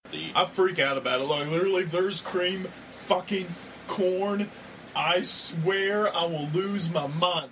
I freak out about it. Like, literally, if there's cream fucking corn, I swear I will lose my mind.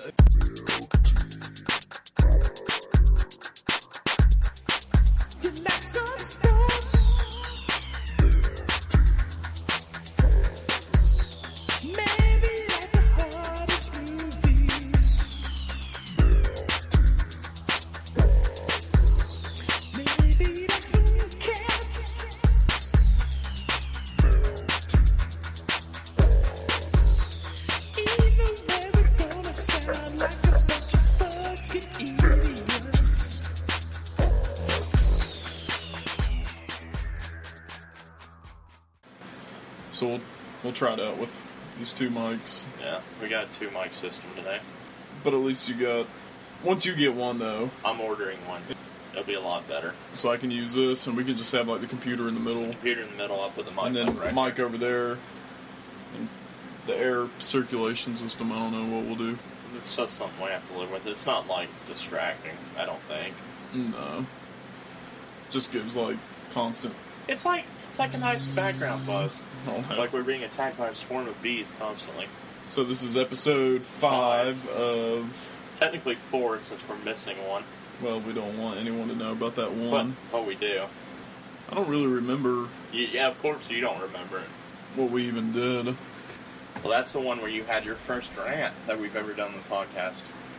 So we'll try it out with these two mics. Yeah, we got a 2-mic system today. But at least you got... Once you get one, though... I'm ordering one. It'll be a lot better. So I can use this, and we can just have, like, the computer in the middle. Computer in the middle, up with the mic. And then right mic over there. And the air circulation system, I don't know what we'll do. It's just something we have to live with. It's not, like, distracting, I don't think. No. Just gives, like, constant... It's like a nice background buzz. Oh, no. Like we're being attacked by a swarm of bees constantly. So this is episode 5 of... Technically 4, since we're missing one. Well, we don't want anyone to know about that one. But we do. I don't really remember... Yeah, of course you don't remember it. What we even did. Well, that's the one where you had your first rant that we've ever done on the podcast.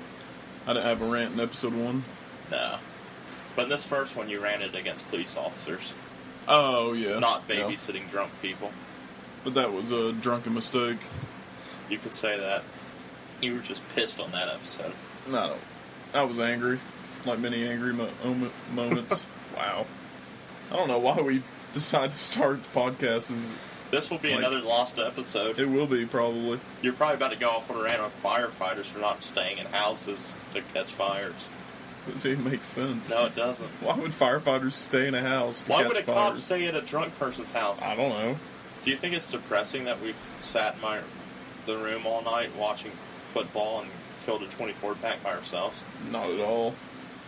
I didn't have a rant in episode 1. No. But in this first one, you ranted against police officers. Oh, yeah. Not babysitting drunk people. But that was a drunken mistake. You could say that. You were just pissed on that episode. No, I was angry. Like many angry moments. Wow. I don't know why we decided to start the podcast. This will be another lost episode. It will be, probably. You're probably about to go off on a rant on firefighters for not staying in houses to catch fires. Doesn't even make sense. No, it doesn't. Why would firefighters stay in a house to catch fires? Why would a cop stay at a drunk person's house? I don't know. Do you think it's depressing that we've sat in the room all night watching football and killed a 24-pack by ourselves? Not at all.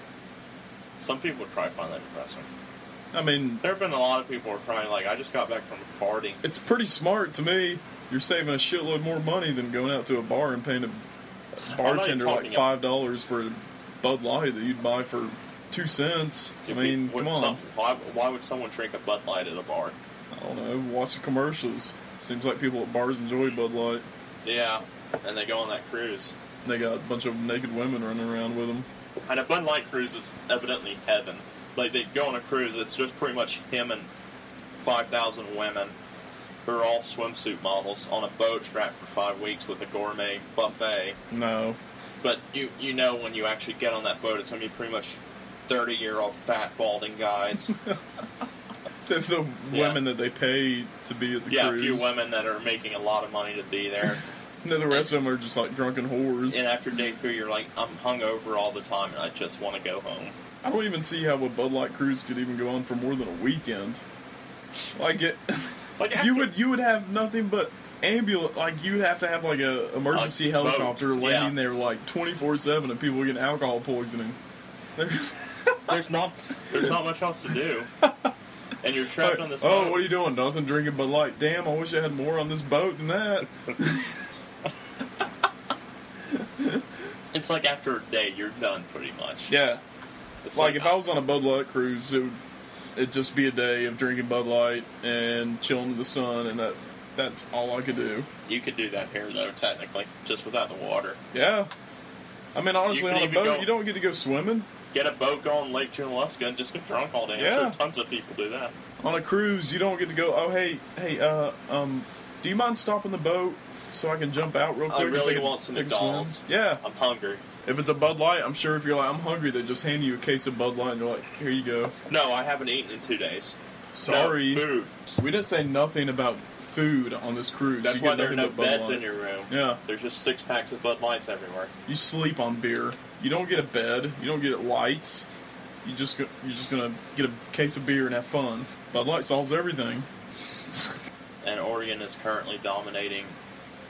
Some people would probably find that depressing. I mean... There have been a lot of people who are probably like, I just got back from a party. It's pretty smart to me. You're saving a shitload more money than going out to a bar and paying a bartender like $5 for a Bud Light that you'd buy for 2 cents. I mean, come on. Why would someone drink a Bud Light at a bar? I don't know. Watch the commercials. Seems like people at bars enjoy Bud Light. Yeah, and they go on that cruise. They got a bunch of naked women running around with them. And a Bud Light cruise is evidently heaven. Like, they go on a cruise, it's just pretty much him and 5,000 women who are all swimsuit models on a boat strapped for 5 weeks with a gourmet buffet. No. But you know when you actually get on that boat, it's going to be pretty much 30-year-old fat, balding guys. The women that they pay to be at the cruise. Yeah, a few women that are making a lot of money to be there. And then the rest of them are just like drunken whores. And after day 3, you're like, I'm hungover all the time and I just want to go home. I don't even see how a Bud Light cruise could even go on for more than a weekend. Like it, you would have nothing but ambulance. Like you'd have to have like a emergency helicopter landing there like 24/7, and people getting alcohol poisoning. There's not much else to do. And you're trapped on this boat. Oh, what are you doing? Nothing, drinking Bud Light. Damn, I wish I had more on this boat than that. It's like after a day, you're done pretty much. Yeah. It's like if I was on a Bud Light cruise, it'd just be a day of drinking Bud Light and chilling in the sun, and that's all I could do. You could do that here, though, technically, just without the water. Yeah. I mean, honestly, on a boat, you don't get to go swimming. Get a boat, go on Lake Junaluska, and just get drunk all day. Yeah. I'm sure tons of people do that. On a cruise, you don't get to go, oh, hey, do you mind stopping the boat so I can jump out real quick? I really want some McDonald's. Yeah. I'm hungry. If it's a Bud Light, I'm sure if you're like, I'm hungry, they just hand you a case of Bud Light and you're like, here you go. No, I haven't eaten in 2 days. Sorry. No food. We didn't say nothing about food on this cruise. That's why there are no beds in your room. Yeah. There's just 6 packs of Bud Lights everywhere. You sleep on beer. You don't get a bed. You don't get lights. You're just gonna get a case of beer and have fun. Bud Light solves everything. And Oregon is currently dominating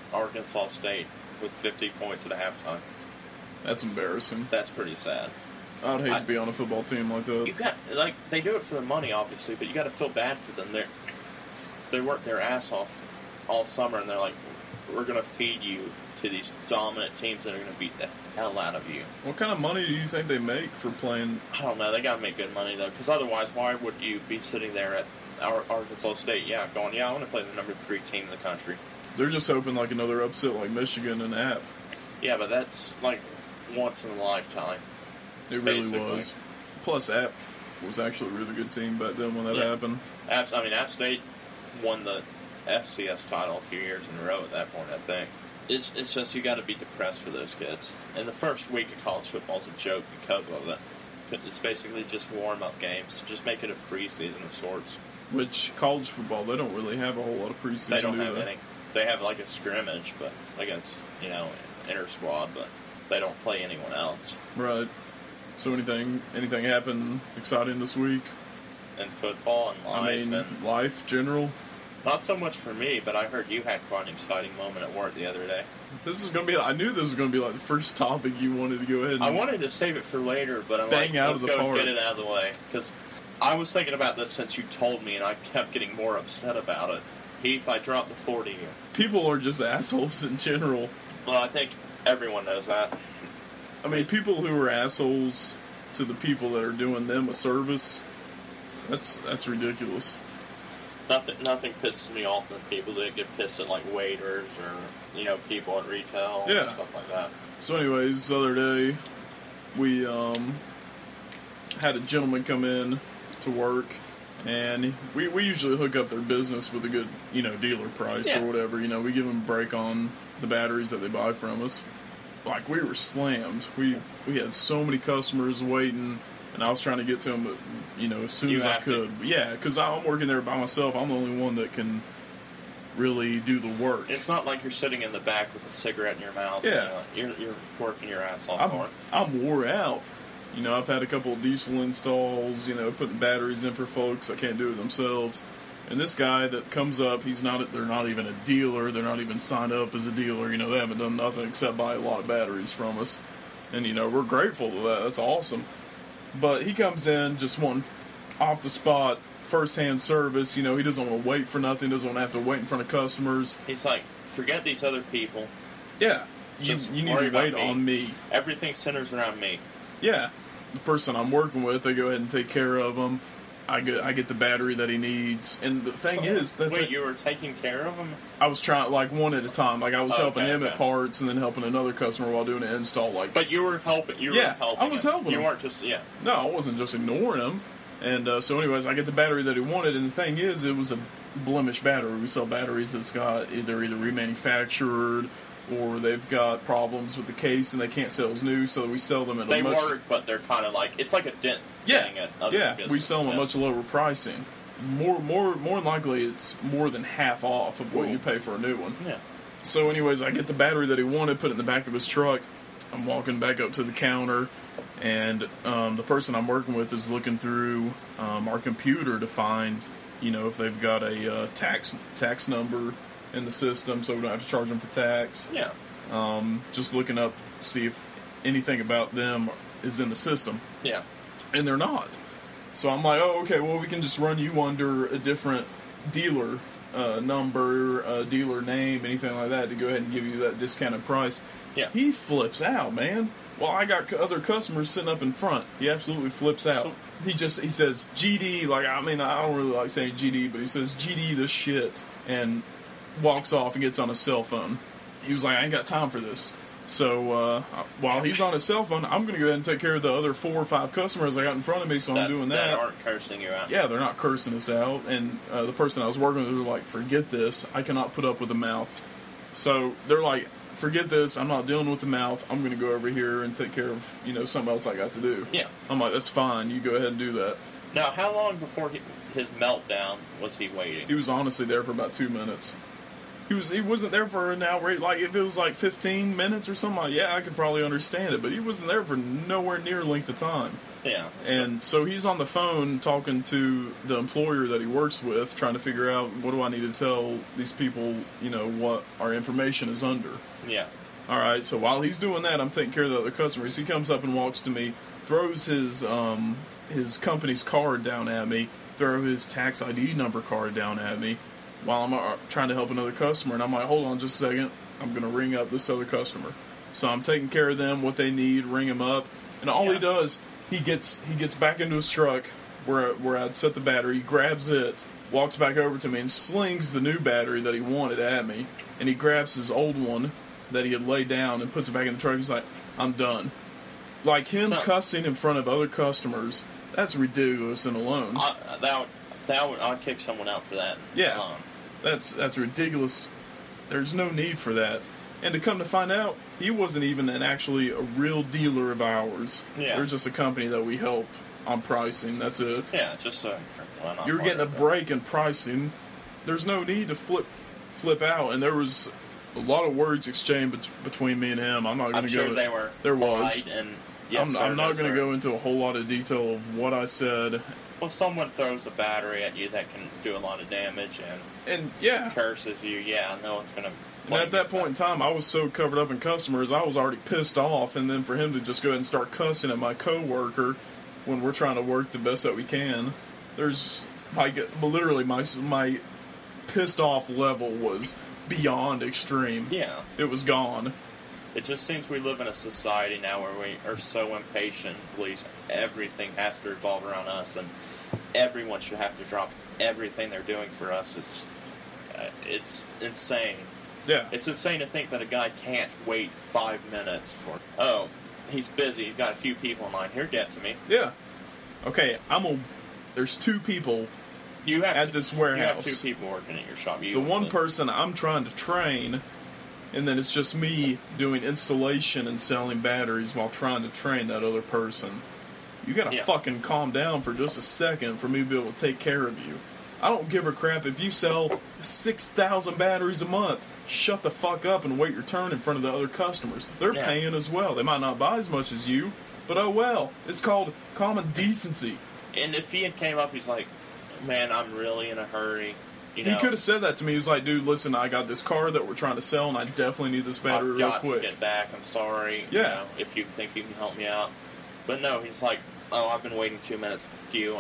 Arkansas State with 50 points at halftime. That's embarrassing. That's pretty sad. I'd hate to be on a football team like that. You got they do it for the money, obviously, but you got to feel bad for them. They work their ass off all summer, and they're like, we're going to feed you to these dominant teams that are going to beat the hell out of you. What kind of money do you think they make for playing? I don't know. They got to make good money, though, because otherwise, why would you be sitting there at Arkansas State, going, I want to play the number 3 team in the country? They're just hoping like another upset like Michigan and App. Yeah, but that's like once in a lifetime. It really was. Plus, App was actually a really good team back then when that happened. App State won the FCS title a few years in a row at that point, I think. It's just you got to be depressed for those kids. And the first week of college football is a joke because of it. It's basically just warm-up games. Just make it a preseason of sorts. Which, college football, they don't really have a whole lot of preseason. They don't have any. They have like a scrimmage, but against, inter-squad, but they don't play anyone else. Right. So anything happen exciting this week? In football and life? And life, general? Not so much for me, but I heard you had quite an exciting moment at work the other day. I knew this was going to be like the first topic you wanted to go ahead and I wanted to save it for later, but I'm let's go get it out of the way. Because I was thinking about this since you told me, and I kept getting more upset about it. Heath, I dropped the floor to you. People are just assholes in general. Well, I think everyone knows that. I mean, people who are assholes to the people that are doing them a service, that's ridiculous. Nothing pisses me off than people that get pissed at, like, waiters or, people at retail and stuff like that. So anyways, the other day, we had a gentleman come in to work, and we usually hook up their business with a good, dealer price or whatever. We give them a break on the batteries that they buy from us. Like, we were slammed. We had so many customers waiting, and I was trying to get to them, as soon as I could. Yeah, because I'm working there by myself. I'm the only one that can really do the work. It's not like you're sitting in the back with a cigarette in your mouth. Yeah. You're working your ass off for it. I'm wore out. I've had a couple of diesel installs, putting batteries in for folks that can't do it themselves. And this guy that comes up, they're not even a dealer. They're not even signed up as a dealer. They haven't done nothing except buy a lot of batteries from us. And, we're grateful for that. That's awesome. But he comes in just wanting off the spot, first-hand service. He doesn't want to wait for nothing. Doesn't want to have to wait in front of customers. He's like, forget these other people. Yeah. You need to wait on me. Everything centers around me. Yeah. The person I'm working with, I go ahead and take care of him. I get the battery that he needs. And the thing is... you were taking care of him? I was trying, one at a time. I was helping him at parts and then helping another customer while doing an install. But you were helping. I was helping him. You weren't just... Yeah. No, I wasn't just ignoring him. And so anyways, I get the battery that he wanted. And the thing is, it was a blemished battery. We sell batteries that's got either remanufactured or they've got problems with the case and they can't sell as new, so we sell them at They work, but they're kind of like... It's like a dent. We sell them at much lower pricing. More than likely, it's more than half off of what you pay for a new one. Yeah. So, anyways, I get the battery that he wanted, put it in the back of his truck. I'm walking back up to the counter, and the person I'm working with is looking through our computer to find, if they've got a tax number in the system, so we don't have to charge them for tax. Yeah. Just looking up, see if anything about them is in the system. Yeah. And they're not. So I'm like, oh, okay, well, we can just run you under a different dealer number, dealer name, anything like that to go ahead and give you that discounted price. Yeah. He flips out, man. Well, I got other customers sitting up in front. He absolutely flips out. He says, GD, I don't really like saying GD, but he says, GD this shit, and walks off and gets on his cell phone. He was like, I ain't got time for this. So while he's on his cell phone, I'm going to go ahead and take care of the other 4 or 5 customers I got in front of me, so I'm doing that. That aren't cursing you out. Yeah, they're not cursing us out. And the person I was working with, they're like, forget this. I cannot put up with the mouth. So they're like, forget this. I'm not dealing with the mouth. I'm going to go over here and take care of, something else I got to do. Yeah. I'm like, that's fine. You go ahead and do that. Now, how long before his meltdown was he waiting? He was honestly there for about 2 minutes. He wasn't there for an outrage. If it was 15 minutes or something, I could probably understand it. But he wasn't there for nowhere near length of time. Yeah. And so he's on the phone talking to the employer that he works with, trying to figure out what do I need to tell these people, what our information is under. Yeah. All right. So while he's doing that, I'm taking care of the other customers. He comes up and walks to me, throws his company's card down at me, throw his tax ID number card down at me while I'm trying to help another customer. And I'm like, hold on just a second. I'm going to ring up this other customer. So I'm taking care of them, what they need, ring them up. And all he does, he gets back into his truck where I'd set the battery, he grabs it, walks back over to me and slings the new battery that he wanted at me. And he grabs his old one that he had laid down and puts it back in the truck. He's like, I'm done. Like him cussing in front of other customers, that's ridiculous and alone. I'd kick someone out for that. Yeah, that's ridiculous. There's no need for that. And to come to find out, he wasn't even actually a real dealer of ours. Yeah. They're just a company that we help on pricing. That's it. Yeah, just you're getting a break in pricing. There's no need to flip out. And there was a lot of words exchanged between me and him. I'm not going to go. Sure they were. There was. And yes, I'm not going to go into a whole lot of detail of what I said. Well, someone throws a battery at you that can do a lot of damage and curses you. Yeah, no one's going to. And at that point in time, I was so covered up in customers, I was already pissed off. And then for him to just go ahead and start cussing at my coworker when we're trying to work the best that we can, there's like literally my pissed off level was beyond extreme. Yeah, it was gone. It just seems we live in a society now where we are so impatient. Please, everything has to revolve around us, and everyone should have to drop everything they're doing for us. It's insane. Yeah. It's insane to think that a guy can't wait 5 minutes for, oh, he's busy, he's got a few people in line. Here, get to me. Yeah. Okay, there's 2 people at this warehouse. You have 2 people working at your shop. The one person I'm trying to train, and then it's just me doing installation and selling batteries while trying to train that other person. You gotta fucking calm down for just a second for me to be able to take care of you. I don't give a crap if you sell 6,000 batteries a month. Shut the fuck up and wait your turn in front of the other customers. They're paying as well. They might not buy as much as you, but oh well. It's called common decency. And if he had came up, he's like, man, I'm really in a hurry. You know, he could have said that to me. He was like, dude, listen, I got this car that we're trying to sell, and I definitely need this battery real quick. I've got to get back. I'm sorry. Yeah. You know, if you think you can help me out. But no, he's like, oh, I've been waiting 2 minutes for you.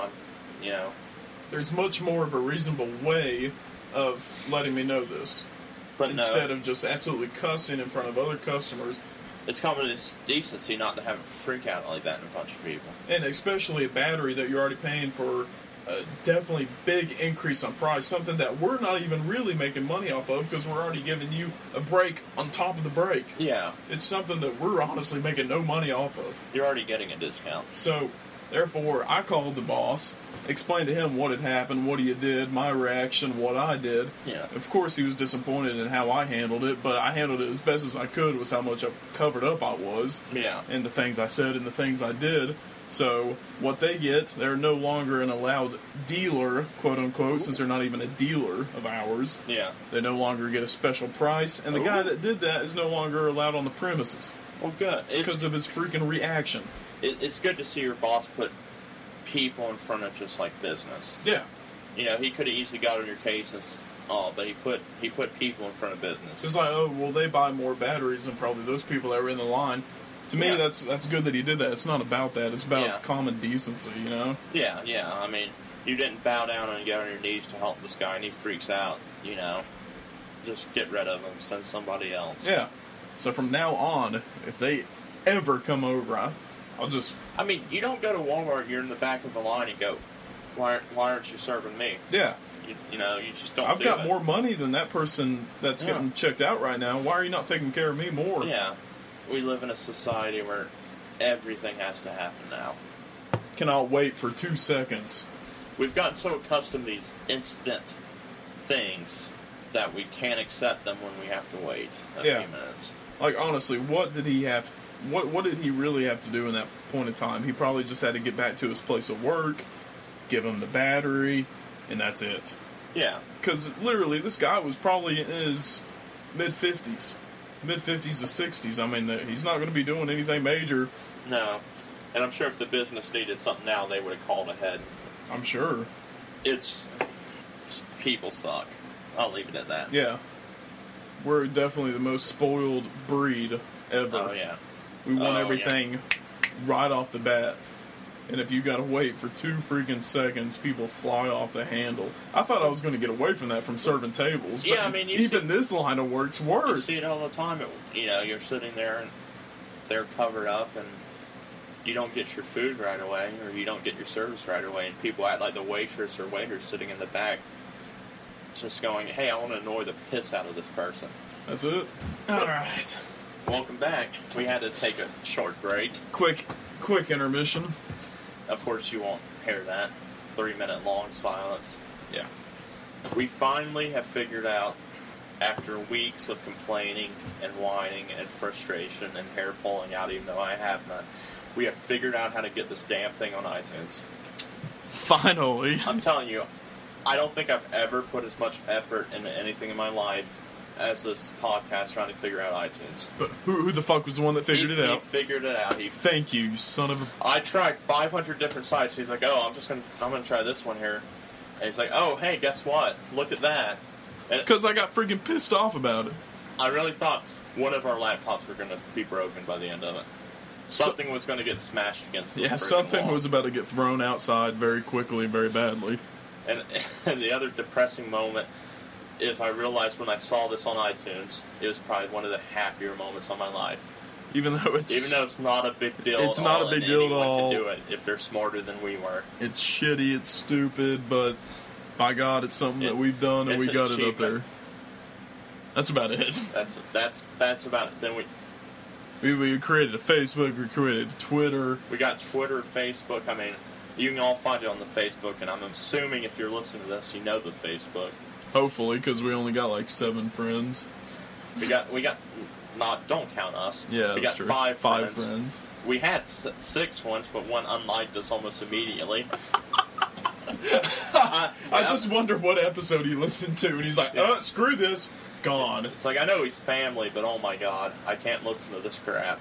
There's much more of a reasonable way of letting me know this. But instead of just absolutely cussing in front of other customers. It's common decency not to have a freak out like that in a bunch of people. And especially a battery that you're already paying for a definitely big increase on price, something that we're not even really making money off of because we're already giving you a break on top of the break. Yeah. It's something that we're honestly making no money off of. You're already getting a discount. So, therefore, I called the boss, explained to him what had happened, what he did, my reaction, what I did. Yeah. Of course, he was disappointed in how I handled it, but I handled it as best as I could with how much covered up I was. Yeah. And the things I said and the things I did. So, what they get, they're no longer an allowed dealer, quote-unquote, since they're not even a dealer of ours. Yeah. They no longer get a special price, and the guy that did that is no longer allowed on the premises. Well, good. Because of his freaking reaction. It's good to see your boss put people in front of just like business. Yeah. You know, he could have easily got on your case and but he put people in front of business. It's like, oh, well, they buy more batteries than probably those people that were in the line. To me, that's good that he did that. It's not about that. It's about common decency, you know? Yeah, yeah. I mean, you didn't bow down and get on your knees to help this guy, and he freaks out, you know. Just get rid of him. Send somebody else. Yeah. So from now on, if they ever come over, I'll just... I mean, you don't go to Walmart and you're in the back of the line and go, why aren't you serving me? Yeah. You know, you just don't I've got more money than that person that's getting checked out right now. Why are you not taking care of me more? Yeah. We live in a society where everything has to happen now. Cannot wait for 2 seconds. We've gotten so accustomed to these instant things that we can't accept them when we have to wait a few minutes. Like, honestly, what did he really have to do in that point in time? He probably just had to get back to his place of work, give him the battery, and that's it. Yeah. Because, literally, this guy was probably in his mid-50s to 60s. I mean, he's not going to be doing anything major. No. And I'm sure if the business needed something now, they would have called ahead. I'm sure. It's people suck. I'll leave it at that. Yeah. We're definitely the most spoiled breed ever. Oh, yeah. We want everything right off the bat. And if you gotta wait for 2 freaking seconds, people fly off the handle. I thought I was going to get away from that from serving tables. But yeah, I mean, even this line of work's worse. You see it all the time. You're sitting there and they're covered up and you don't get your food right away or you don't get your service right away. And people act like the waitress or waiter sitting in the back just going, hey, I want to annoy the piss out of this person. That's it? Alright. Welcome back. We had to take a short break. Quick intermission. Of course, you won't hear that 3-minute long silence. Yeah. We finally have figured out, after weeks of complaining and whining and frustration and hair pulling out, even though I have none, we have figured out how to get this damn thing on iTunes. Finally. I'm telling you, I don't think I've ever put as much effort into anything in my life as this podcast trying to figure out iTunes. But who the fuck was the one that figured it out? He figured it out. Thank you, son of a... I tried 500 different sites. He's like, oh, I'm gonna try this one here. And he's like, oh, hey, guess what? Look at that. It's because I got freaking pissed off about it. I really thought one of our laptops were going to be broken by the end of it. Something was going to get smashed against the something wall. was about to get thrown outside very quickly and very badly. And the other depressing moment is I realized when I saw this on iTunes, it was probably one of the happier moments of my life. Even though it's not a big deal. It's not a big deal at all. Can do it if they're smarter than we were. It's shitty. It's stupid. But by God, it's something that we've done and we got it up there. That's about it. That's about it. Then we created a Facebook. We created Twitter. We got Twitter, Facebook. I mean, you can all find it on the Facebook. And I'm assuming if you're listening to this, you know the Facebook. Hopefully, because we only got like 7 friends. We got. Not, don't count us. Yeah, we got true. 5 friends. We had 6 once, but one unliked us almost immediately. I just wonder what episode he listened to, and he's like, screw this. Gone. It's like, I know he's family, but oh my God, I can't listen to this crap.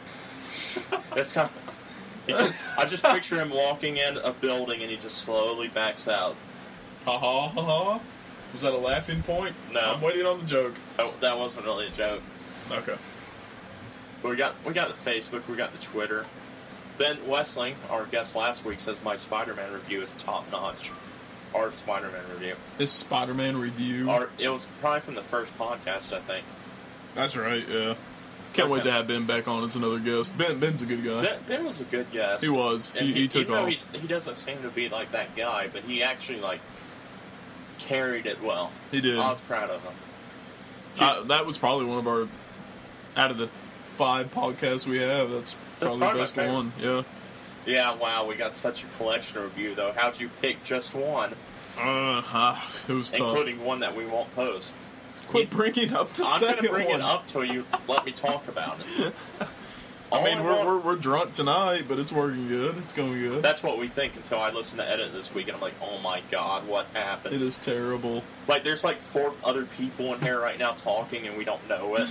That's kind of... I just picture him walking in a building, and he just slowly backs out. Ha ha ha ha. Was that a laughing point? No. I'm waiting on the joke. Oh, that wasn't really a joke. Okay. But we got the Facebook, we got the Twitter. Ben Westling, our guest last week, says my Spider-Man review is top-notch. Our Spider-Man review. His Spider-Man review? It was probably from the first podcast, I think. That's right, yeah. Can't wait to have Ben back on as another guest. Ben's a good guy. Ben was a good guest. He was. He took off. He doesn't seem to be like that guy, but he actually, carried it well. He did. I was proud of him. That was probably one of our... Out of the 5 podcasts we have, that's probably the best one. Yeah. Yeah, wow, we got such a collection review, though. How'd you pick just one? It was tough. Including one that we won't post. Quit bringing up the second one. I'm going to bring it up till you let me talk about it. I mean, we're drunk tonight, but it's working good. It's going good. That's what we think until I listen to edit this week, and I'm like, oh my God, what happened? It is terrible. There's 4 other people in here right now talking, and we don't know it.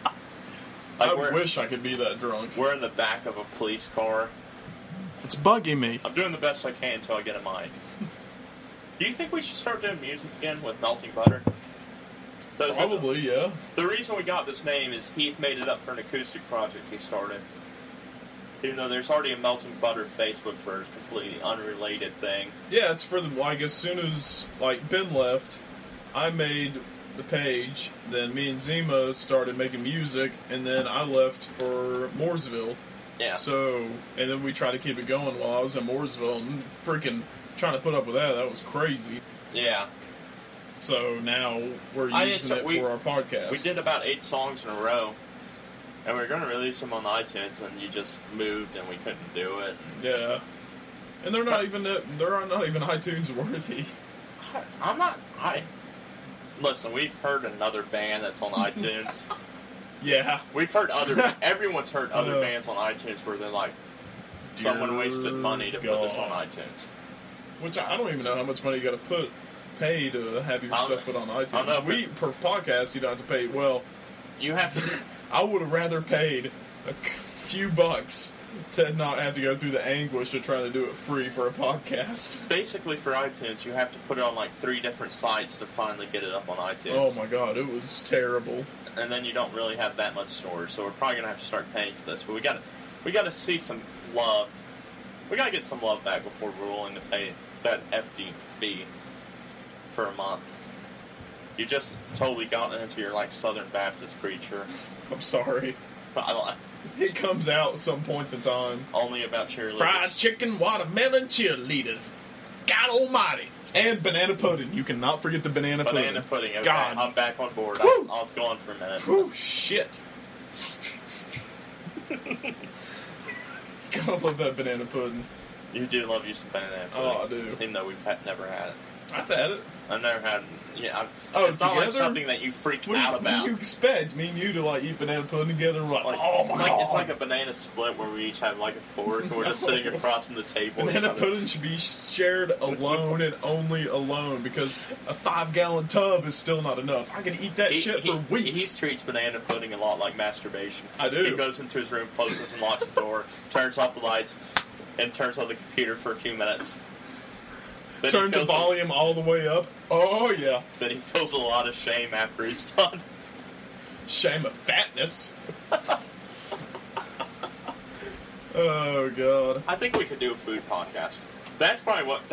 I wish I could be that drunk. We're in the back of a police car. It's bugging me. I'm doing the best I can until I get a mic. Do you think we should start doing music again with Melting Butter? Probably, yeah. The reason we got this name is Heath made it up for an acoustic project he started. Even though there's already a Melting Butter Facebook for a completely unrelated thing. Yeah, it's for the, as soon as, Ben left, I made the page, then me and Zima started making music, and then I left for Mooresville. Yeah. So, and then we tried to keep it going while I was in Mooresville, and freaking trying to put up with that was crazy. Yeah. So now we're using it for our podcast. We did about 8 songs in a row, and we were going to release them on iTunes, and you just moved, and we couldn't do it. Yeah. And they're not even iTunes worthy. Listen, we've heard another band that's on iTunes. Yeah. We've heard everyone's heard other bands on iTunes where they're like, someone wasted money to put this on iTunes. Which I don't even know how much money you got to pay to have your stuff put on iTunes. Per podcast, you don't have to pay. Well, you have to. I would have rather paid a few bucks to not have to go through the anguish of trying to do it free for a podcast. Basically, for iTunes, you have to put it on 3 different sites to finally get it up on iTunes. Oh my God, it was terrible. And then you don't really have that much storage, so we're probably gonna have to start paying for this. But we got to see some love. We gotta get some love back before we're willing to pay that FD fee for a month. You just totally gotten into your, like, Southern Baptist preacher. I'm sorry. It comes out at some points in time. Only about cheerleaders. Fried chicken, watermelon, cheerleaders. God almighty. And banana pudding. You cannot forget the banana pudding. Banana pudding. Okay, God. I'm back on board. I was gone for a minute. Whew, shit. God, I love that banana pudding. You do love you some banana pudding. Oh, I do. Even though we've never had it. I've had it. I've never had. Yeah, together? it's not like something that you freaked out about. What do you expect? Me and you to, like, eat banana pudding together? We're like, oh my God. It's like a banana split where we each have, like, a fork. We're just sitting across from the table. Banana pudding should be shared alone and only alone, because a 5-gallon tub is still not enough. I can eat that shit for weeks. He treats banana pudding a lot like masturbation. I do. He goes into his room, closes and locks the door, turns off the lights, and turns on the computer for a few minutes. Then turn the volume all the way up. Oh, yeah. Then he feels a lot of shame after he's done. Shame of fatness. Oh, God. I think we could do a food podcast. That's probably what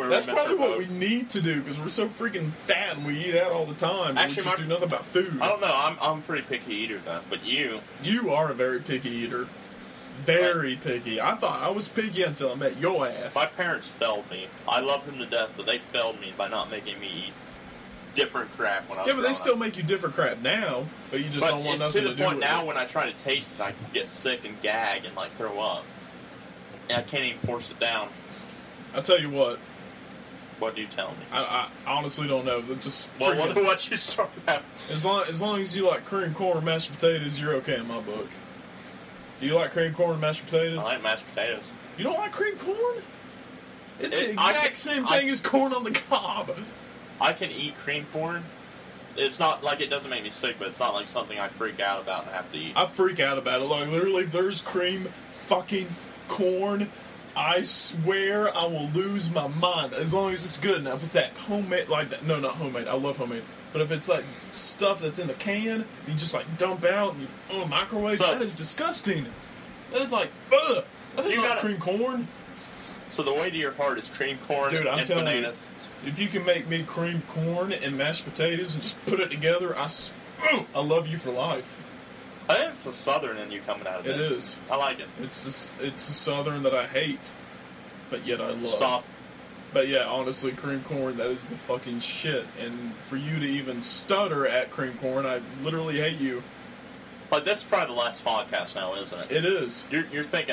we need to do, because we're so freaking fat and we eat out all the time. And Actually, we just do nothing about food. I don't know. I'm a pretty picky eater, though. But you are a very picky eater. Very picky. I thought I was picky until I met your ass. My parents failed me. I love them to death, but they failed me by not making me eat different crap when I was but they still make you different crap now, but you just don't want nothing to do with it. It's to the point now when I try to taste it, I get sick and gag and, like, throw up. And I can't even force it down. I'll tell you what. What do you tell me? I honestly don't know. Just what you start about? As long as you like cream corn or mashed potatoes, you're okay in my book. Do you like cream corn and mashed potatoes? I like mashed potatoes. You don't like cream corn? It's the exact same thing as corn on the cob. I can eat cream corn. It's not like it doesn't make me sick, but it's not like something I freak out about and have to eat. I freak out about it. Like, literally, if there's cream fucking corn, I swear I will lose my mind. As long as it's good. Now, if it's that homemade, like that, no, not homemade. I love homemade. But if it's like stuff that's in the can, you just like dump out and you microwave, that is disgusting. That is like, ugh. That is not cream corn. So the way to your heart is cream corn and bananas. You, if you can make me cream corn and mashed potatoes and just put it together, I love you for life. I think it's the Southern in you coming out of it. It is. I like it. It's the Southern that I hate, but yet I love. Stop. But yeah, honestly, cream corn, that is the fucking shit. And for you to even stutter at cream corn, I literally hate you. But this is probably the last podcast now, isn't it? It is. You're thinking,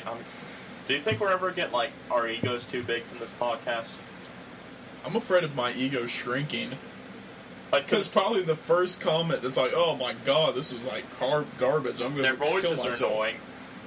do you think we're ever get like our egos too big from this podcast? I'm afraid of my ego shrinking. Because probably the first comment that's like, oh my god, this is like garbage. I'm going to kill myself. Their voices are annoying.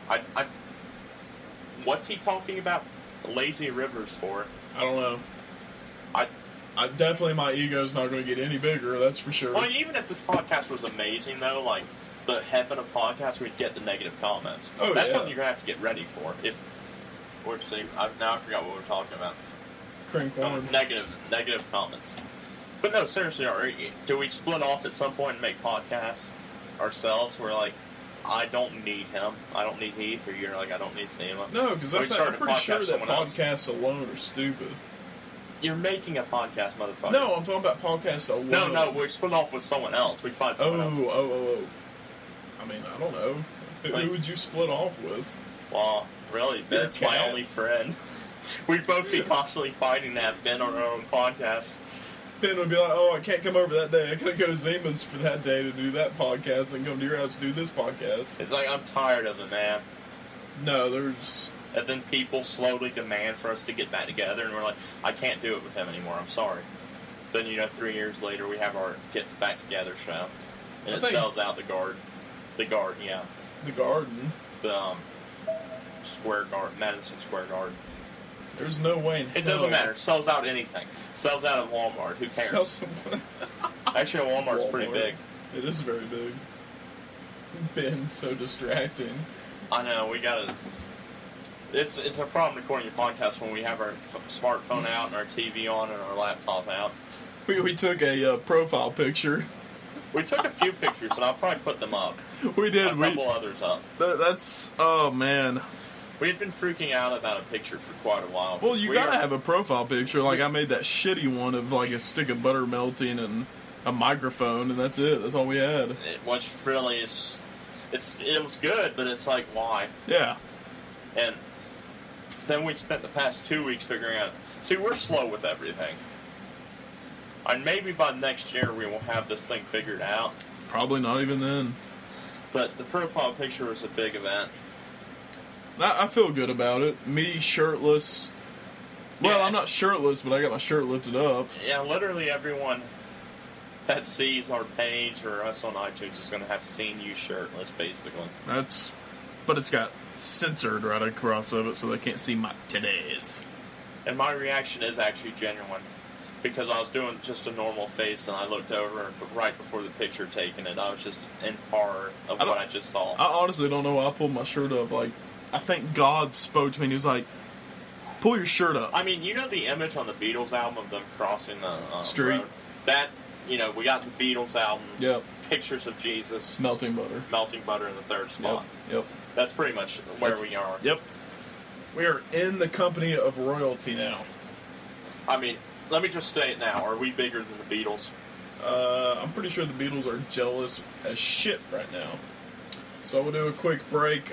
What's he talking about lazy rivers for? I don't know. I definitely, my ego's not going to get any bigger, that's for sure. Well, even if this podcast was amazing, though, like, the heaven of podcasts, we'd get the negative comments. Oh, that's something you're going to have to get ready for. Now I forgot what we're talking about. Cream corn. Negative comments. But no, seriously, do we split off at some point and make podcasts ourselves? We're like, I don't need him. I don't need Heath, or you're like, I don't need Seema. No, because I'm pretty sure that podcasts alone are stupid. You're making a podcast, motherfucker. No, I'm talking about podcasts alone. No, we're split off with someone else. We find someone else. Oh. I mean, I don't know. Who would you split off with? Well, really, Ben's my only friend. We'd both be constantly fighting to have Ben on our own podcast. Ben would be like, oh, I can't come over that day. I gotta go to Zima's for that day to do that podcast and come to your house to do this podcast. It's like, I'm tired of it, man. No, there's... And then people slowly demand for us to get back together, and we're like, I can't do it with him anymore, I'm sorry. Then, 3 years later, we have our Get Back Together show. And sells out the Garden. The Garden, yeah. The Garden? The, Square Garden, Madison Square Garden. There's no way in hell. It doesn't matter. Sells out anything. Sells out at Walmart. Who cares? Actually, Walmart's pretty big. It is very big. Ben's so distracting. I know. We gotta... It's a problem recording your podcast when we have our smartphone out and our TV on and our laptop out. We took a profile picture. We took a few pictures, and I'll probably put them up. We did. A couple others up. That's... Oh, man. We had been freaking out about a picture for quite a while. Well, you gotta have a profile picture. Like, I made that shitty one of, like, a stick of butter melting and a microphone, and that's it. That's all we had. Which really is... It was good, but it's like, why? Yeah. And then we spent the past 2 weeks figuring out... See, we're slow with everything. And maybe by next year we will have this thing figured out. Probably not even then. But the profile picture was a big event. I feel good about it. Me shirtless. Well, I'm not shirtless, but I got my shirt lifted up. Yeah, literally everyone that sees our page or us on iTunes is going to have seen you shirtless, basically. But it's got censored right across of it, so they can't see my titties. And my reaction is actually genuine. Because I was doing just a normal face, and I looked over right before the picture taken, and I was just in horror of what I just saw. I honestly don't know why I pulled my shirt up. Like, I think God spoke to me, and he was like, pull your shirt up. I mean, you know the image on the Beatles album of them crossing the street? Road? That, we got the Beatles album, yep. Pictures of Jesus. Melting butter in the third spot. Yep. That's pretty much where we are. Yep. We are in the company of royalty now. I mean... Let me just say it now. Are we bigger than the Beatles? I'm pretty sure the Beatles are jealous as shit right now. So we'll do a quick break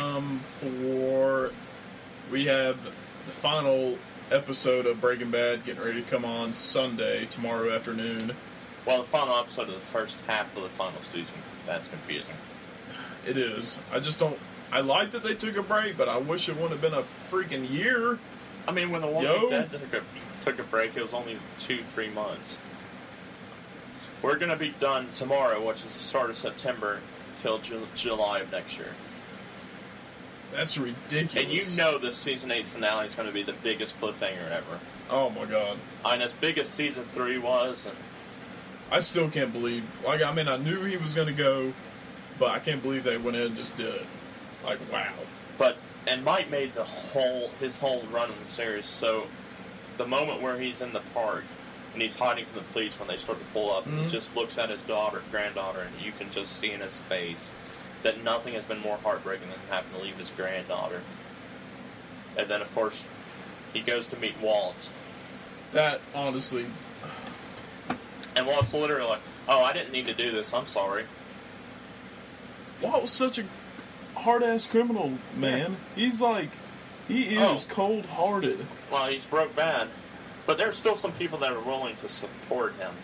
we have the final episode of Breaking Bad getting ready to come on Sunday, tomorrow afternoon. Well, the final episode of the first half of the final season. That's confusing. It is. I like that they took a break, but I wish it wouldn't have been a freaking year. I mean, when The Walking Dead took a break, it was only 2-3 months. We're going to be done tomorrow, which is the start of September, till July of next year. That's ridiculous. And you know this season 8 finale is going to be the biggest cliffhanger ever. Oh my god. And as big as season 3 was, and I still can't believe... I knew he was going to go, but I can't believe they went in and just did it. Like, wow. And Mike made his whole run in the series, so the moment where he's in the park and he's hiding from the police when they start to pull up, and he just looks at his granddaughter, and you can just see in his face that nothing has been more heartbreaking than having to leave his granddaughter. And then, of course, he goes to meet Walt. That, honestly... And Walt's literally like, oh, I didn't need to do this, I'm sorry. Walt was such a hard-ass criminal, man. Yeah. He is cold-hearted. Well, he's broke bad. But there's still some people that are willing to support him.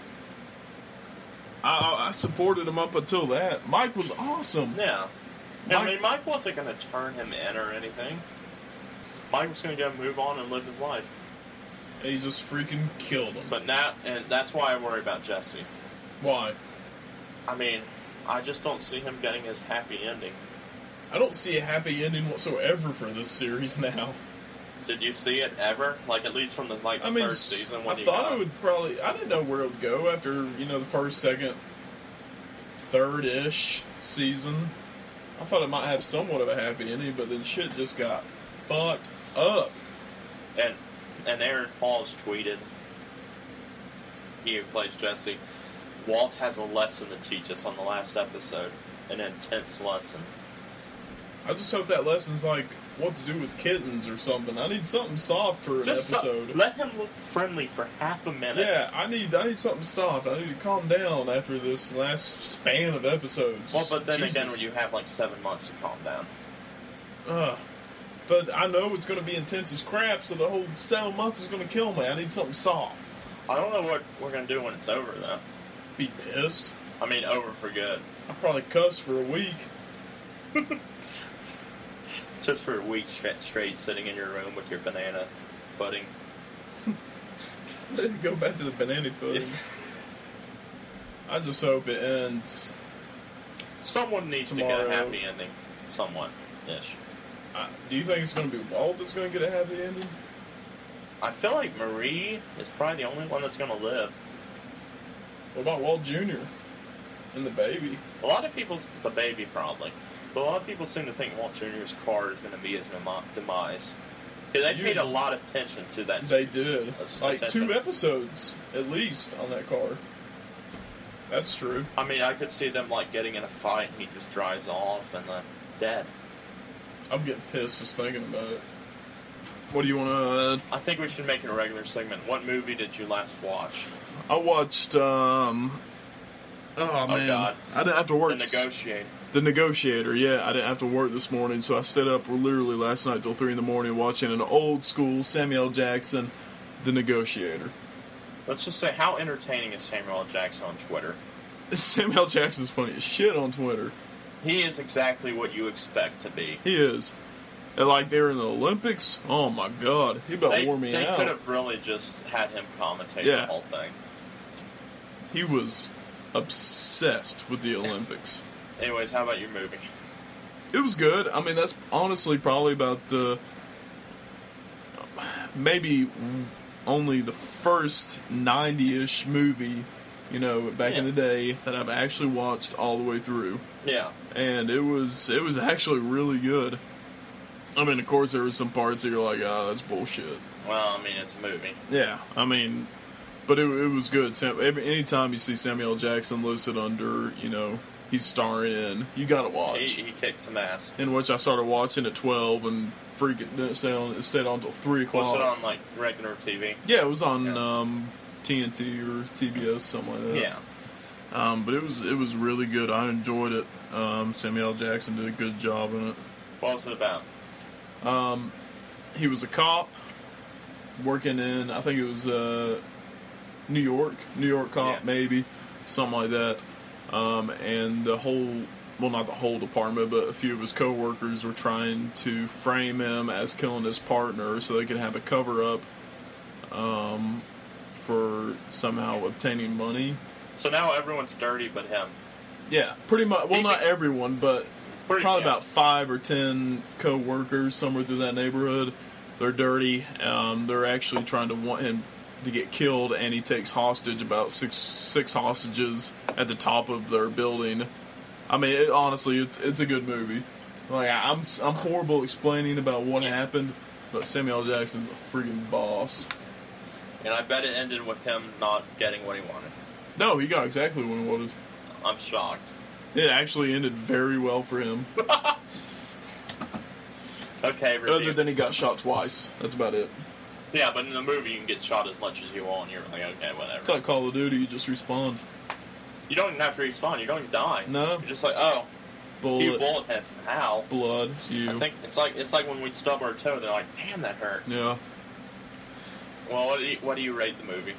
I supported him up until that. Mike was awesome. Yeah. Mike wasn't going to turn him in or anything. Mike was going to go move on and live his life. And he just freaking killed him. But now, and that's why I worry about Jesse. Why? I mean, I just don't see him getting his happy ending. I don't see a happy ending whatsoever for this series now. Did you see it ever? Like, at least from the third season? I thought it would probably... I didn't know where it would go after, the first, second, third-ish season. I thought it might have somewhat of a happy ending, but then shit just got fucked up. And Aaron Paul's tweeted, he who plays Jesse, Walt has a lesson to teach us on the last episode. An intense lesson. I just hope that lesson's like what to do with kittens or something. I need something soft for an episode. Let him look friendly for half a minute. Yeah, I need something soft. I need to calm down after this last span of episodes. Well, but then again, when you have 7 months to calm down. But I know it's going to be intense as crap, so the whole 7 months is going to kill me. I need something soft. I don't know what we're going to do when it's over, though. Be pissed. I mean, over for good. I'll probably cuss for a week. Just for a week straight, sitting in your room with your banana pudding. Let me go back to the banana pudding. I just hope it ends. Someone needs tomorrow. To get a happy ending. Someone-ish. Do you think it's going to be Walt that's going to get a happy ending? I feel like Marie is probably the only one that's going to live. What about Walt Jr. and the baby? A lot of people... The baby, probably. But a lot of people seem to think Walt Jr.'s car is going to be his demise. They paid a lot of attention to that. They did. Like 2 episodes, at least, on that car. That's true. I mean, I could see them, getting in a fight and he just drives off and dead. I'm getting pissed just thinking about it. What do you want to add? I think we should make it a regular segment. What movie did you last watch? I watched, oh man. God. I didn't have to work. The Negotiator. The Negotiator, yeah. I didn't have to work this morning, so I stayed up literally last night till 3 in the morning watching an old school Samuel L. Jackson, The Negotiator. Let's just say, how entertaining is Samuel L. Jackson on Twitter? Samuel L. Jackson's funny as shit on Twitter. He is exactly what you expect to be. He is. And like they were in the Olympics, oh my god, he about wore me out. They could have really just had him commentate the whole thing. He was obsessed with the Olympics. Anyways, how about your movie? It was good. I mean, that's honestly probably about maybe only the first 90-ish movie, back in the day that I've actually watched all the way through. Yeah. And it was actually really good. I mean, of course, there were some parts that you're like, that's bullshit. Well, I mean, it's a movie. Yeah, I mean, but it was good. Anytime you see Samuel L. Jackson listed under, he's starring in, you gotta watch. He kicked some ass. In which I started watching at 12 and freaking didn't stayed on until 3 o'clock. Was it on, like, regular TV? Yeah, it was on TNT or TBS, something like that. Yeah. But it was really good. I enjoyed it. Samuel L. Jackson did a good job in it. What was it about? He was a cop working in, I think it was New York cop, maybe, something like that. And the whole, well, not the whole department, but a few of his coworkers were trying to frame him as killing his partner so they could have a cover-up for somehow obtaining money. So now everyone's dirty but him. Yeah, pretty much. Well, not everyone, but probably about 5 or 10 co-workers somewhere through that neighborhood. They're dirty. They're actually trying to want him to get killed, and he takes hostage about six hostages at the top of their building. I mean, honestly, it's a good movie. Like I'm horrible explaining about what happened, but Samuel L. Jackson's a freaking boss. And I bet it ended with him not getting what he wanted. No, he got exactly what he wanted. I'm shocked. It actually ended very well for him. Okay, review. Other than he got shot twice. That's about it. Yeah, but in the movie you can get shot as much as you want. You're like, okay, whatever. It's like Call of Duty. You just respawn. You don't even have to respawn. You don't even die. No. You're just like, oh, bullet. few bullet hits. How? Blood. You. I think it's like when we stub our toe. They're like, damn, that hurt. Yeah. Well, what do you rate the movie?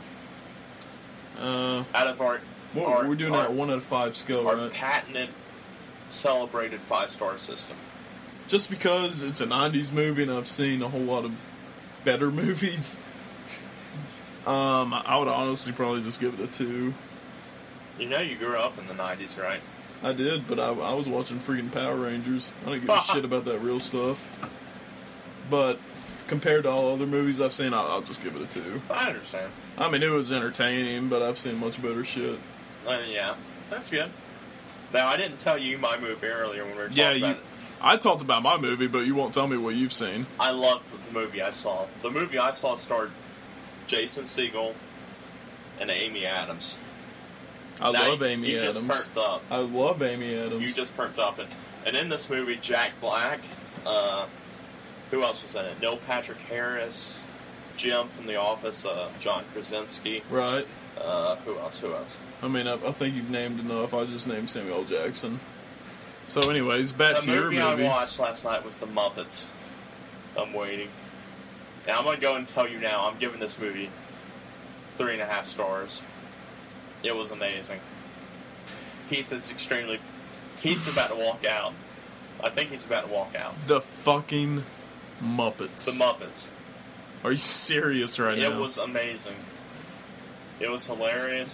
Out of we're doing that 1 out of 5 scale, our right? patented, celebrated 5-star system. Just because it's a 90s movie and I've seen a whole lot of better movies, I would honestly probably just give it a 2. You know you grew up in the 90s, right? I did, but I was watching freaking Power Rangers. I don't give a shit about that real stuff. But compared to all other movies I've seen, I'll just give it a 2. I understand. I mean, it was entertaining, but I've seen much better shit. Yeah, that's good. Now, I didn't tell you my movie earlier when we were talking about it. I talked about my movie, but you won't tell me what you've seen. I loved the movie I saw. The movie I saw starred Jason Segel and Amy Adams. I love Amy Adams. You just perked up. I love Amy Adams. You just perked up. And in this movie, Jack Black, who else was in it? Neil Patrick Harris, Jim from The Office, John Krasinski. Right. Who else? I mean, I think you've named enough. I just named Samuel L. Jackson. So anyways, back to your movie. The movie I watched last night was The Muppets. I'm waiting. And I'm going to go and tell you now, I'm giving this movie 3.5 stars. It was amazing. Heath's about to walk out. I think he's about to walk out. The fucking Muppets. The Muppets. Are you serious right now? It was amazing. It was hilarious.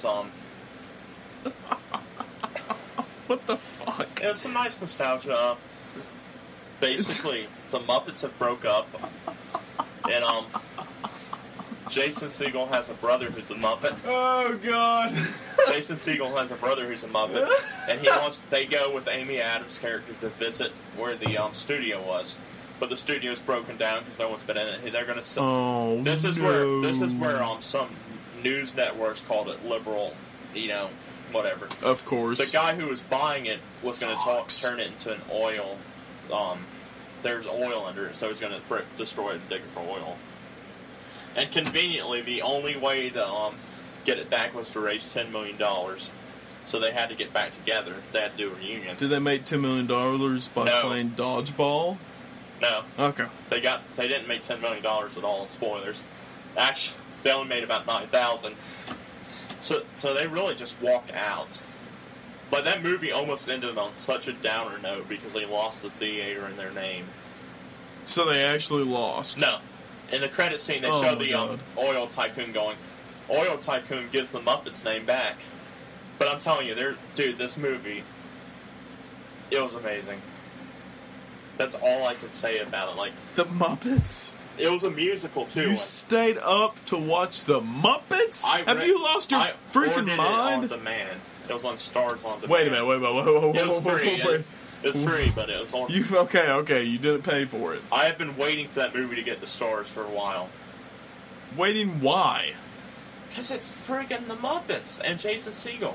What the fuck? It was some nice nostalgia. Basically, the Muppets have broke up, and Jason Segel has a brother who's a Muppet. Oh God! Jason Segel has a brother who's a Muppet, and they go with Amy Adams' character to visit where the studio was, but the studio's broken down because no one's been in it. They're gonna. This is where some news networks called it liberal, whatever. Of course. The guy who was buying it was going to turn it into an oil there's oil under it, so he's going to destroy it and dig it for oil. And conveniently, the only way to get it back was to raise $10 million. So they had to get back together. They had to do a reunion. Did they make $10 million by playing dodgeball? No. Okay. They didn't make $10 million at all. Spoilers. Actually, they only made about $9,000. So they really just walked out. But that movie almost ended on such a downer note because they lost the theater in their name. So they actually lost? No. In the credit scene, they showed the oil tycoon going. Oil tycoon gives the Muppets name back. But I'm telling you, dude, this movie, it was amazing. That's all I could say about it. Like the Muppets. It was a musical too. You stayed up to watch the Muppets? Have you lost your freaking mind? It on demand. It was on Stars on Demand. Wait a minute. It was free. It's free, but it was on. Okay. You didn't pay for it. I have been waiting for that movie to get the Stars for a while. Waiting? Why? Because it's friggin' the Muppets and Jason Segel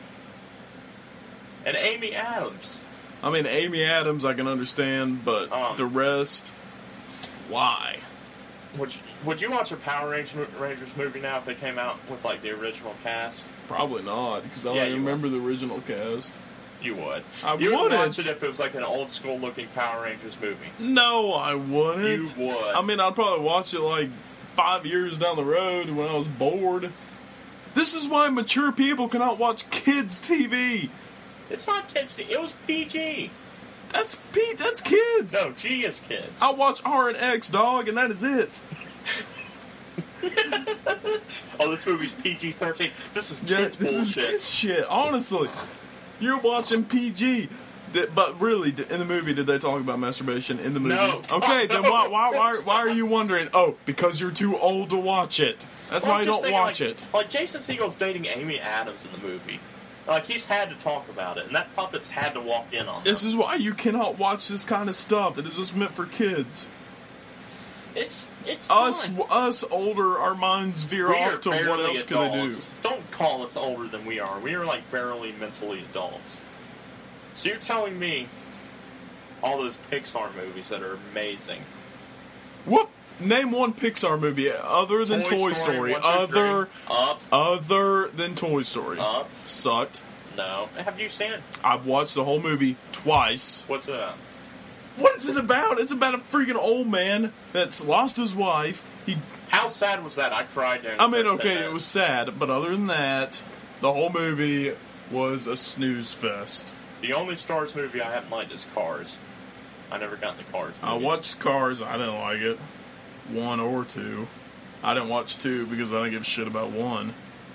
and Amy Adams. I mean, Amy Adams I can understand, but the rest, why? Would you watch a Power Rangers movie now if they came out with like the original cast? Probably not, because I don't remember the original cast. You would. You would watch it if it was like an old school looking Power Rangers movie. No, I wouldn't. You would. I mean, I'd probably watch it like 5 years down the road when I was bored. This is why mature people cannot watch kids' TV. It's not kids' TV. It was PG. That's kids. No, G is kids. I watch R and X, dog, and that is it. Oh, this movie's PG-13. This is kids bullshit. This is kids shit. Honestly, you're watching PG. But really, in the movie, did they talk about masturbation in the movie? No. Okay, then why are you wondering? Oh, because you're too old to watch it. That's why you don't watch it. Like Jason Segel's dating Amy Adams in the movie. Like he's had to talk about it, and that puppet's had to walk in on. This is why you cannot watch this kind of stuff. It is just meant for kids. It's us older, our minds veer off to what else can they do. Don't call us older than we are. We are like barely mentally adults. So you're telling me all those Pixar movies that are amazing. What? Name one Pixar movie other than Toy Story. Other than Toy Story. Up. Sucked. No. Have you seen it? I've watched the whole movie twice. What's it about? What is it about? It's about a freaking old man that's lost his wife. How sad was that? I cried during it was sad, but other than that, the whole movie was a snooze fest. The only Stars movie I haven't liked is Cars. I never got in the Cars movies. I watched Cars. I didn't like it. 1 or 2. I didn't watch 2 because I didn't give a shit about 1.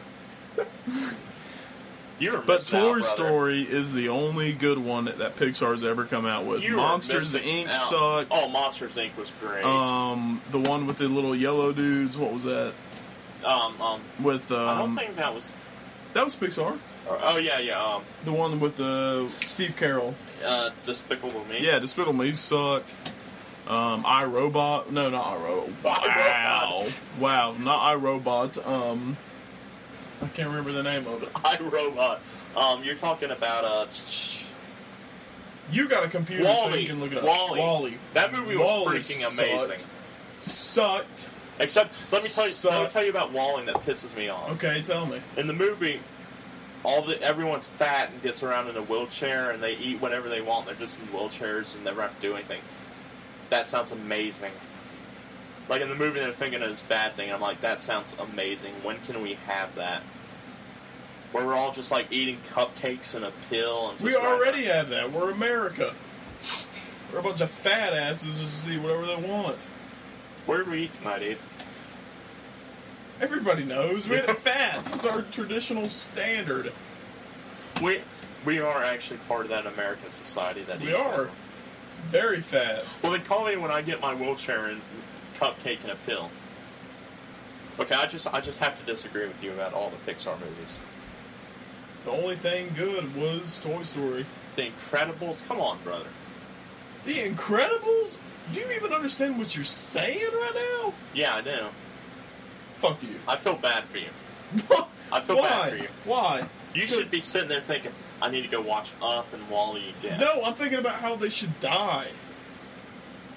But Toy Story is the only good one that Pixar's ever come out with. Monsters Inc. sucked. Oh, Monsters Inc. was great. The one with the little yellow dudes. What was that? With I don't think that was. That was Pixar. Oh yeah. The one with Steve Carell. Despicable Me. Yeah, Despicable Me sucked. iRobot. No, not iRobot. Wow, not iRobot. I can't remember the name of it. iRobot. You're talking about You got a computer so you can look it up. WALL-E. That movie was freaking amazing. Sucked. Except, let me tell you about WALL-E that pisses me off. Okay, tell me. In the movie, everyone's fat and gets around in a wheelchair and they eat whatever they want. They're just in wheelchairs and never have to do anything. That sounds amazing. Like in the movie, they're thinking it's a bad thing. I'm like, that sounds amazing. When can we have that? Where we're all just like eating cupcakes and a pill. And we already have that. We're America. We're a bunch of fat asses who just eat whatever they want. Where do we eat tonight, Eve? Everybody knows. We eat fats. It's our traditional standard. We are actually part of that American society that we are. Very fat. Well, then call me when I get my wheelchair and cupcake and a pill. Okay, I just have to disagree with you about all the Pixar movies. The only thing good was Toy Story. The Incredibles? Come on, brother. The Incredibles? Do you even understand what you're saying right now? Yeah, I do. Fuck you. I feel bad for you. I feel bad for you. Why? You should be sitting there thinking, I need to go watch Up and WALL-E again. No, I'm thinking about how they should die.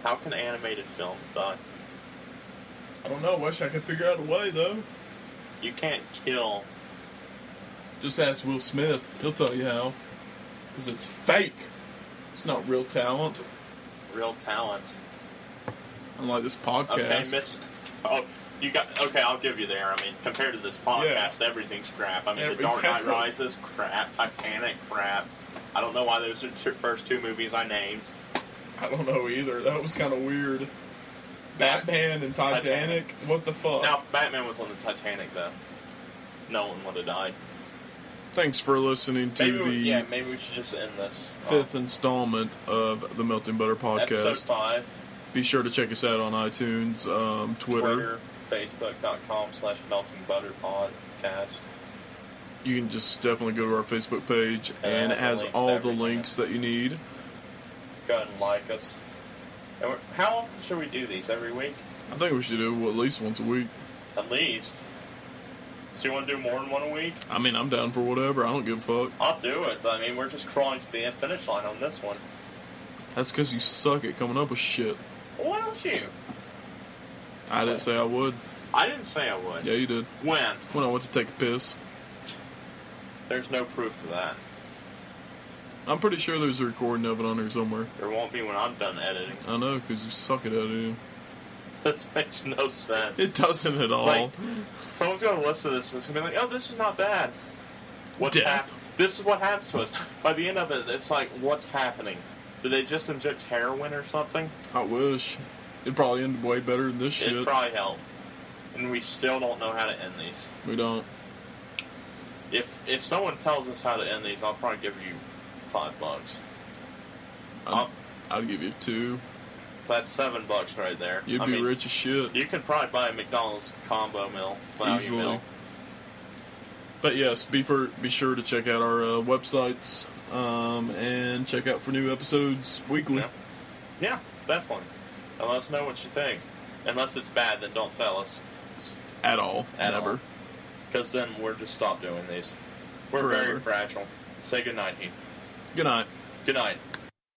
How can animated film die? I don't know. Wish I could figure out a way, though. You can't kill. Just ask Will Smith. He'll tell you how. Because it's fake. It's not real talent. Real talent. Unlike this podcast. Okay, you got. Okay, I'll give you there. I mean, compared to this podcast, everything's crap. I mean, The Dark Knight Rises, crap. Titanic, crap. I don't know why those are the first two movies I named. I don't know either. That was kind of weird. Batman and Titanic? What the fuck? Now, if Batman was on the Titanic, though, Nolan would have died. Thanks for listening to maybe we should just end this. Fifth installment of the Melting Butter Podcast. Episode 5. Be sure to check us out on iTunes, Twitter, Facebook.com/meltingbutterpodcast. You can just definitely go to our Facebook page, and it has all the links that you need. Go ahead and like us. And how often should we do these? Every week? I think we should do at least once a week. At least? So you want to do more than one a week? I mean, I'm down for whatever. I don't give a fuck. I'll do it. I mean, we're just crawling to the finish line on this one. That's because you suck at coming up with shit. Well, why don't you? I didn't say I would. I didn't say I would. Yeah, you did. When? When I went to take a piss. There's no proof of that. I'm pretty sure there's a recording of it on there somewhere. There won't be when I'm done editing. I know, because you suck at editing. This makes no sense. It doesn't at all. Like, someone's going to listen to this and it's going to be like, oh, this is not bad. What's this is what happens to us. By the end of it, it's like, what's happening? Did they just inject heroin or something? I wish. It'd probably end way better than this shit. It'd probably help. And we still don't know how to end these. We don't. If someone tells us how to end these, I'll probably give you $5. I'd give you 2. That's $7 right there. You'd be rich as shit. You could probably buy a McDonald's combo meal. Easily. Meal. But yes, be sure to check out our websites and check out for new episodes weekly. Yeah, definitely. And let us know what you think. Unless it's bad, then don't tell us. At all. Never. Because then we're just stop doing these. We're very fragile. Say good night, Heath. Good night. Good night.